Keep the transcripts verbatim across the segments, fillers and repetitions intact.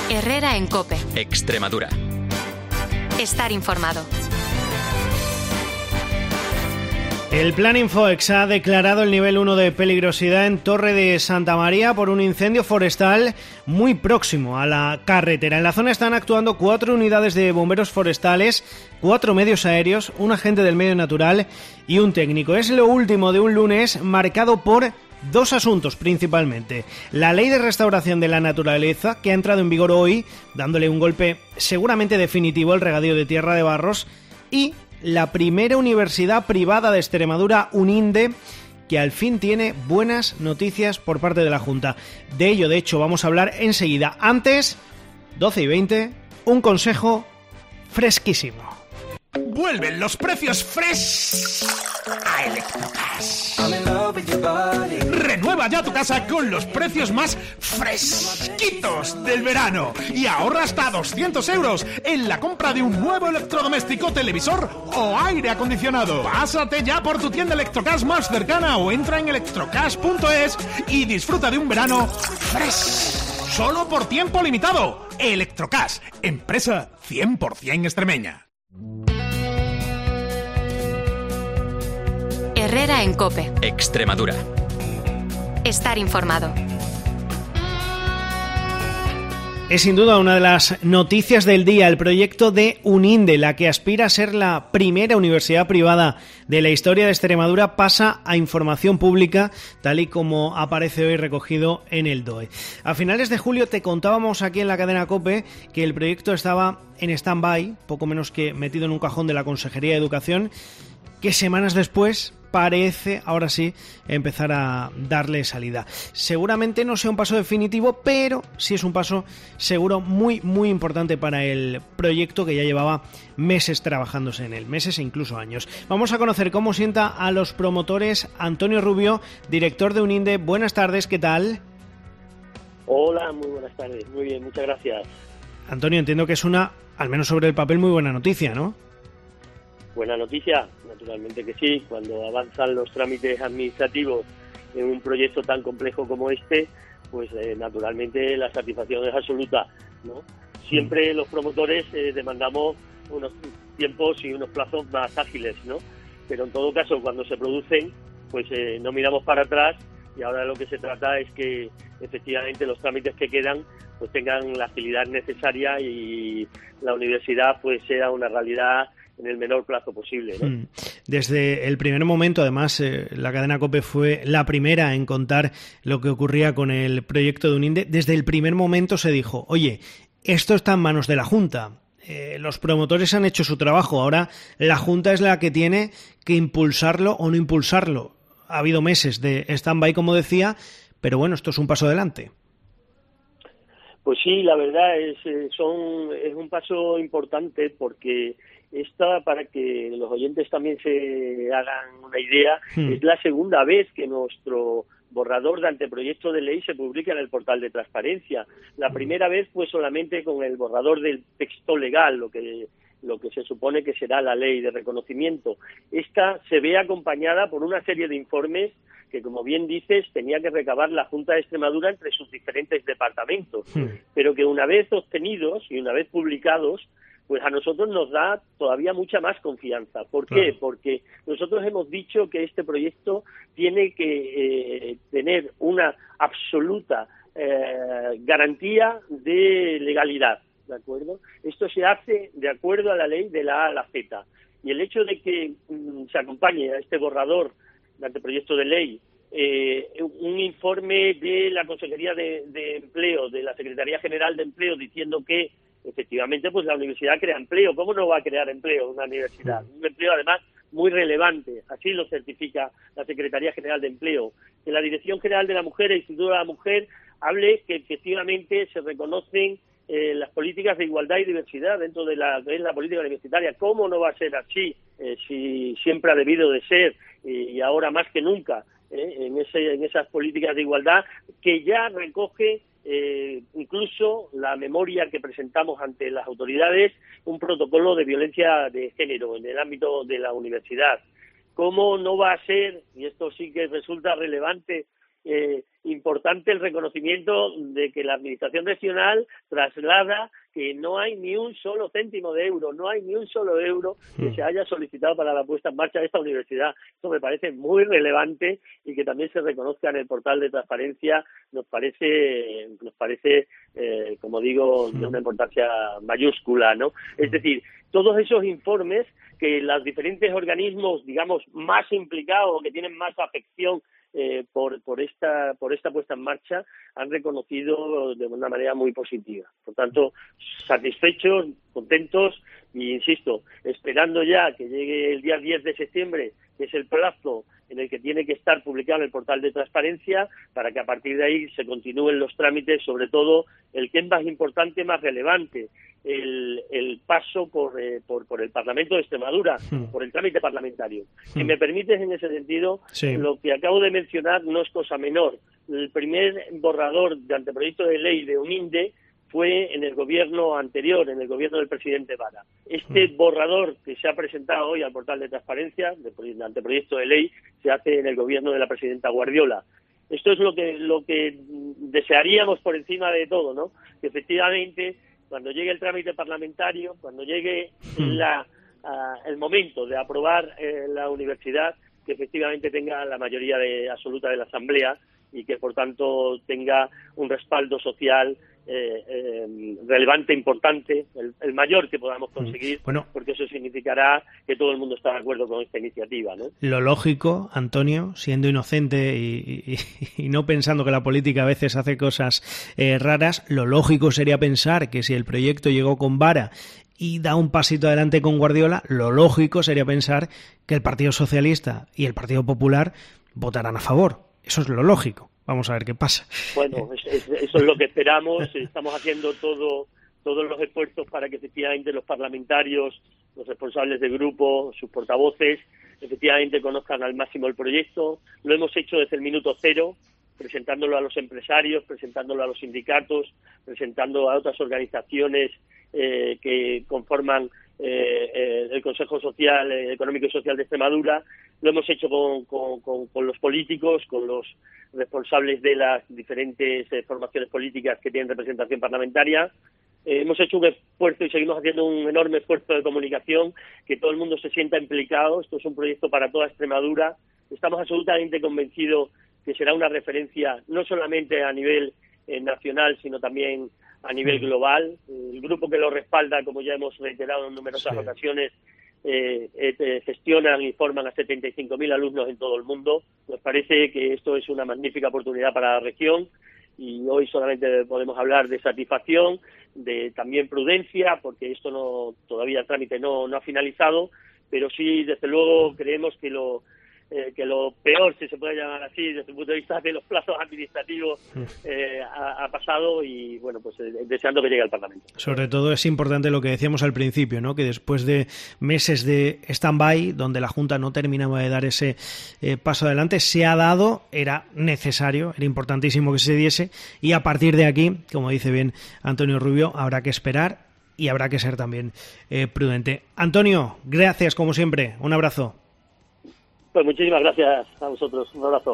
Herrera en COPE. Extremadura. Estar informado. El Plan Infoex ha declarado el nivel uno de peligrosidad en Torre de Santa María por un incendio forestal muy próximo a la carretera. En la zona están actuando cuatro unidades de bomberos forestales, cuatro medios aéreos, un agente del medio natural y un técnico. Es lo último de un lunes marcado por dos asuntos principalmente. La Ley de Restauración de la Naturaleza, que ha entrado en vigor hoy, dándole un golpe seguramente definitivo al regadío de Tierra de Barros, y la primera universidad privada de Extremadura, UNINDE, que al fin tiene buenas noticias por parte de la Junta. De ello, de hecho, vamos a hablar enseguida. Antes, doce y veinte, un consejo fresquísimo. Vuelven los precios fresh a Electrocas. Renueva ya tu casa con los precios más fresquitos del verano y ahorra hasta doscientos euros en la compra de un nuevo electrodoméstico, televisor o aire acondicionado. Pásate ya por tu tienda Electrocas más cercana o entra en electrocas punto es y disfruta de un verano fresh, solo por tiempo limitado. Electrocas, empresa cien por ciento extremeña. Herrera en COPE. Extremadura. Estar informado. Es sin duda una de las noticias del día, el proyecto de UNINDE, la que aspira a ser la primera universidad privada de la historia de Extremadura, pasa a información pública, tal y como aparece hoy recogido en el D O E. A finales de julio te contábamos aquí en la cadena COPE que el proyecto estaba en stand-by, poco menos que metido en un cajón de la Consejería de Educación, que semanas después parece, ahora sí, empezar a darle salida. Seguramente no sea un paso definitivo, pero sí es un paso seguro muy, muy importante para el proyecto que ya llevaba meses trabajándose en él, meses e incluso años. Vamos a conocer cómo sienta a los promotores Antonio Rubio, director de UNINDE. Buenas tardes, ¿qué tal? Hola, muy buenas tardes, muy bien, muchas gracias. Antonio, entiendo que es una, al menos sobre el papel, muy buena noticia, ¿no? Buena noticia, naturalmente que sí. Cuando avanzan los trámites administrativos en un proyecto tan complejo como este, pues eh, naturalmente la satisfacción es absoluta, ¿no? Siempre los promotores eh, demandamos unos tiempos y unos plazos más ágiles, ¿no? Pero en todo caso, cuando se producen, pues eh, no miramos para atrás y ahora lo que se trata es que efectivamente los trámites que quedan pues tengan la agilidad necesaria y la universidad pues sea una realidad en el menor plazo posible, ¿no? Desde el primer momento, además, eh, la cadena COPE fue la primera en contar lo que ocurría con el proyecto de UNINDE. Desde el primer momento se dijo, oye, esto está en manos de la Junta. Eh, los promotores han hecho su trabajo, ahora la Junta es la que tiene que impulsarlo o no impulsarlo. Ha habido meses de stand-by, como decía, pero bueno, esto es un paso adelante. Pues sí, la verdad es, son, es un paso importante porque esta, para que los oyentes también se hagan una idea, hmm. es la segunda vez que nuestro borrador de anteproyecto de ley se publica en el portal de transparencia. La primera vez fue solamente con el borrador del texto legal, lo que lo que se supone que será la ley de reconocimiento. Esta se ve acompañada por una serie de informes que, como bien dices, tenía que recabar la Junta de Extremadura entre sus diferentes departamentos, sí. pero que una vez obtenidos y una vez publicados, pues a nosotros nos da todavía mucha más confianza. ¿Por qué? Claro. Porque nosotros hemos dicho que este proyecto tiene que eh, tener una absoluta eh, garantía de legalidad, ¿de acuerdo? Esto se hace de acuerdo a la ley de la A a la Z. Y el hecho de que um, se acompañe a este borrador de anteproyecto de ley eh, un informe de la Consejería de, de Empleo, de la Secretaría General de Empleo, diciendo que efectivamente pues la universidad crea empleo. ¿Cómo no va a crear empleo una universidad? Un empleo además muy relevante, así lo certifica la Secretaría General de Empleo. Que la Dirección General de la Mujer, el Instituto de la Mujer, hable que efectivamente se reconocen eh, las políticas de igualdad y diversidad dentro de la, de la política universitaria. ¿Cómo no va a ser así? Eh, si siempre ha debido de ser eh, y ahora más que nunca eh, en, ese, en esas políticas de igualdad que ya recoge Eh, incluso la memoria que presentamos ante las autoridades, un protocolo de violencia de género en el ámbito de la universidad. ¿Cómo no va a ser, y esto sí que resulta relevante, eh, importante el reconocimiento de que la Administración regional traslada que no hay ni un solo céntimo de euro, no hay ni un solo euro que se haya solicitado para la puesta en marcha de esta universidad. Esto me parece muy relevante, y que también se reconozca en el portal de transparencia nos parece, nos parece eh, como digo, de una importancia mayúscula, ¿no? Es decir, todos esos informes que los diferentes organismos, digamos, más implicados, que tienen más afección Eh, por por esta por esta puesta en marcha, han reconocido de una manera muy positiva. Por tanto, satisfechos, contentos, y insisto, esperando ya que llegue el día diez de septiembre, que es el plazo en el que tiene que estar publicado en el portal de transparencia, para que a partir de ahí se continúen los trámites, sobre todo el que es más importante, más relevante, el, el paso por, eh, por por el Parlamento de Extremadura, sí. por el trámite parlamentario. Sí. Si me permites, en ese sentido, sí. lo que acabo de mencionar no es cosa menor. El primer borrador de anteproyecto de ley de UNINDE fue en el gobierno anterior, en el gobierno del presidente Vara. Este mm. borrador que se ha presentado hoy al portal de transparencia, de anteproyecto de ley, se hace en el gobierno de la presidenta Guardiola. Esto es lo que lo que desearíamos por encima de todo, ¿no? Que efectivamente, cuando llegue el trámite parlamentario, cuando llegue mm. la, uh, el momento de aprobar eh, la universidad, que efectivamente tenga la mayoría de, absoluta de la Asamblea, y que por tanto tenga un respaldo social eh, eh, relevante, importante, el, el mayor que podamos conseguir, bueno, porque eso significará que todo el mundo está de acuerdo con esta iniciativa, ¿no? Lo lógico, Antonio, siendo inocente y, y, y no pensando que la política a veces hace cosas eh, raras, lo lógico sería pensar que si el proyecto llegó con Vara y da un pasito adelante con Guardiola, lo lógico sería pensar que el Partido Socialista y el Partido Popular votarán a favor. Eso es lo lógico. Vamos a ver qué pasa. Bueno, eso es lo que esperamos. Estamos haciendo todo todos los esfuerzos para que efectivamente los parlamentarios, los responsables de grupo, sus portavoces, efectivamente conozcan al máximo el proyecto. Lo hemos hecho desde el minuto cero, presentándolo a los empresarios, presentándolo a los sindicatos, presentando a otras organizaciones eh, que conforman eh, eh, el Consejo Social, eh, Económico y Social de Extremadura. Lo hemos hecho con, con, con, con los políticos, con los responsables de las diferentes eh, formaciones políticas que tienen representación parlamentaria. Eh, hemos hecho un esfuerzo y seguimos haciendo un enorme esfuerzo de comunicación, que todo el mundo se sienta implicado. Esto es un proyecto para toda Extremadura. Estamos absolutamente convencidos que será una referencia no solamente a nivel eh, nacional, sino también a nivel global. El grupo que lo respalda, como ya hemos reiterado en numerosas sí. ocasiones, eh, eh, gestionan y forman a setenta y cinco mil alumnos en todo el mundo. Nos parece que esto es una magnífica oportunidad para la región, y hoy solamente podemos hablar de satisfacción, de también prudencia, porque esto no todavía el trámite no, no ha finalizado, pero sí, desde luego, creemos que lo eh, que lo peor, si se puede llamar así, desde el punto de vista de los plazos administrativos, eh, ha, ha pasado, y bueno, pues eh, deseando que llegue al Parlamento. Sobre todo es importante lo que decíamos al principio, ¿no? Que después de meses de stand-by, donde la Junta no terminaba de dar ese eh, paso adelante, se ha dado, era necesario, era importantísimo que se diese, y a partir de aquí, como dice bien Antonio Rubio, habrá que esperar y habrá que ser también eh, prudente. Antonio, gracias como siempre, un abrazo. Pues muchísimas gracias a vosotros, un abrazo.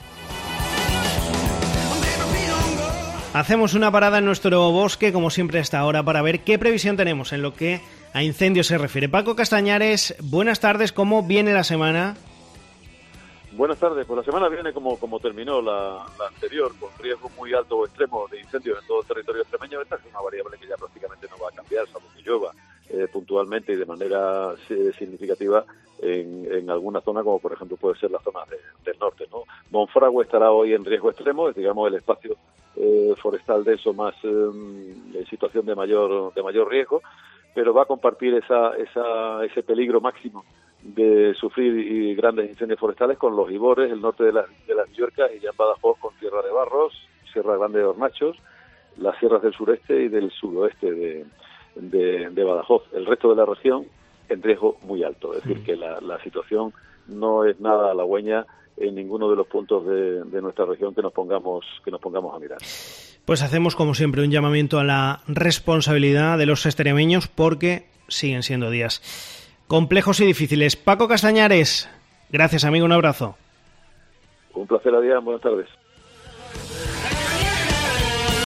Hacemos una parada en nuestro bosque, como siempre a esta hora, para ver qué previsión tenemos en lo que a incendios se refiere. Paco Castañares, buenas tardes, ¿cómo viene la semana? Buenas tardes, pues la semana viene como, como terminó la, la anterior, con riesgo muy alto o extremo de incendios en todo el territorio extremeño. Esta es una variable que ya prácticamente no va a cambiar, salvo que llueva eh, puntualmente y de manera eh, significativa en, en alguna zona, como por ejemplo puede ser la zona de, del norte, ¿no? Monfragüe estará hoy en riesgo extremo, es digamos el espacio eh, forestal denso más eh, en situación de mayor de mayor riesgo, pero va a compartir esa, esa ese peligro máximo de sufrir grandes incendios forestales con los Ibores, el norte de, la, de las Mallorcas, y ya en Badajoz con Tierra de Barros, Sierra Grande de Hornachos, las sierras del sureste y del suroeste de, de, de Badajoz. El resto de la región en riesgo muy alto, es decir, que la, la situación no es nada halagüeña en ninguno de los puntos de, de nuestra región que nos pongamos que nos pongamos a mirar. Pues hacemos como siempre un llamamiento a la responsabilidad de los extremeños, porque siguen siendo días complejos y difíciles. Paco Castañares, gracias amigo, un abrazo. Un placer, Adrián, buenas tardes.